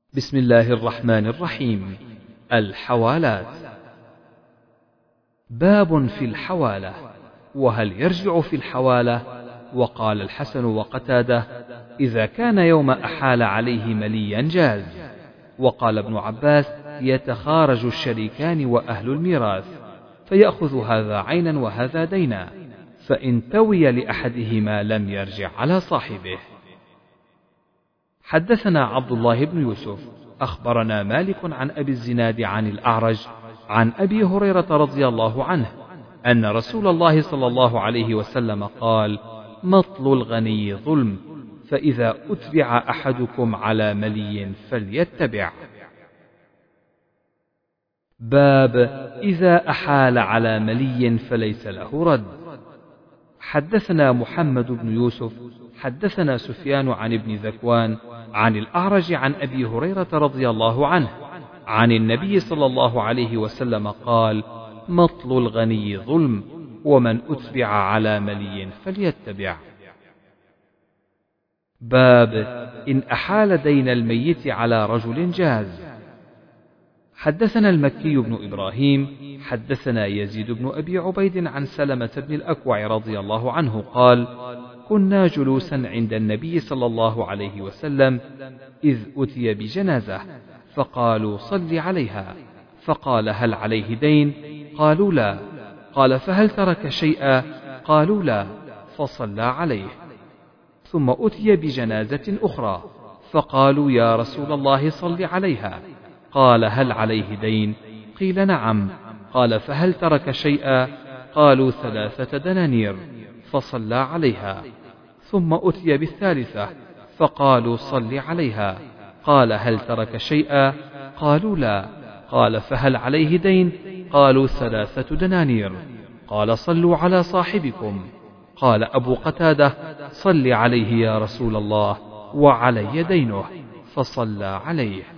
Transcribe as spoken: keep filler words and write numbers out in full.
بسم الله الرحمن الرحيم. الحوالات. باب في الحوالة، وهل يرجع في الحوالة؟ وقال الحسن وقتادة: إذا كان يوم أحال عليه مليا جاز. وقال ابن عباس: يتخارج الشريكان وأهل الميراث، فيأخذ هذا عينا وهذا دينا، فإن توي لأحدهما لم يرجع على صاحبه. حدثنا عبد الله بن يوسف أخبرنا مالك عن أبي الزناد عن الأعرج عن أبي هريرة رضي الله عنه أن رسول الله صلى الله عليه وسلم قال: مطل الغني ظلم، فإذا أتبع أحدكم على ملي فليتبع. باب إذا أحال على ملي فليس له رد. حدثنا محمد بن يوسف حدثنا سفيان عن ابن ذكوان عن الأعرج عن أبي هريرة رضي الله عنه عن النبي صلى الله عليه وسلم قال: مطل الغني ظلم، ومن أتبع على ملي فليتبع. باب إن أحال دين الميت على رجل جاز. حدثنا المكي بن إبراهيم حدثنا يزيد بن أبي عبيد عن سلمة بن الأكوع رضي الله عنه قال: كنا جلوسا عند النبي صلى الله عليه وسلم إذ أتي بجنازة، فقالوا: صل عليها. فقال: هل عليه دين؟ قالوا: لا. قال: فهل ترك شيئا؟ قالوا: لا. فصلى عليه. ثم أتي بجنازة أخرى، فقالوا: يا رسول الله صل عليها. قال: هل عليه دين؟ قيل: نعم. قال: فهل ترك شيئا؟ قالوا: ثلاثة دنانير. فصلى عليها. ثم أتي بالثالثة، فقالوا: صل عليها. قال: هل ترك شيئا؟ قالوا: لا. قال: فهل عليه دين؟ قالوا: ثلاثة دنانير. قال: صلوا على صاحبكم. قال أبو قتادة: صل عليه يا رسول الله، وعلي دينه. فصلى عليه.